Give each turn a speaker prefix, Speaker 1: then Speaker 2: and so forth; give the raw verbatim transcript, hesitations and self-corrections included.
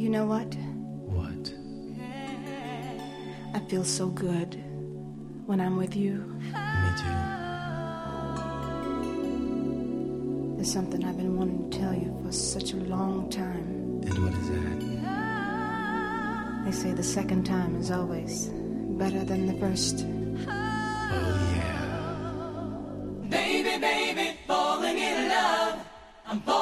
Speaker 1: know what?
Speaker 2: What?
Speaker 1: I feel so good when I'm with you.
Speaker 2: Me too.
Speaker 1: There's something I've been wanting to tell you for such a long time.
Speaker 2: And what is that?
Speaker 1: They say the second time is always better than the first.
Speaker 2: Oh, yeah.
Speaker 3: Baby, baby, falling in love. I'm falling